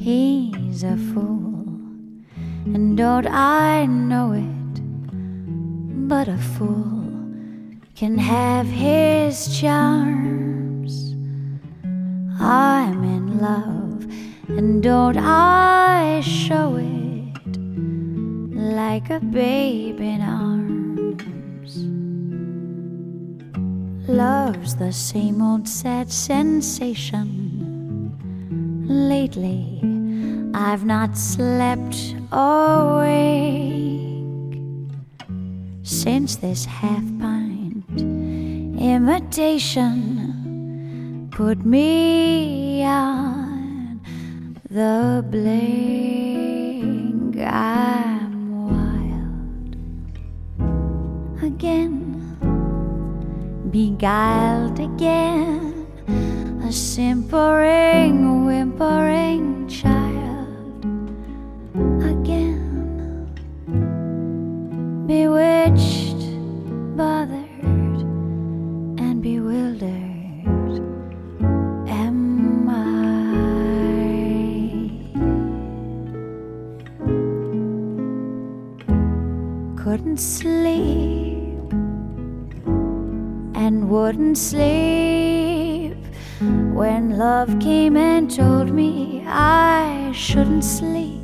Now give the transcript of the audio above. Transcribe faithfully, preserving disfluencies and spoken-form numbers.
he's a fool, and don't I know it? But a fool can have his charms. I'm in love, and don't I show it like a babe in arms? Love's the same old sad sensation. Lately I've not slept awake since this half-pint imitation put me on the blink. I'm wild again, beguiled again, a simpering, whimpering child again, bewitched, bothered, and bewildered am I. Couldn't sleep and wouldn't sleep when love came and told me I shouldn't sleep.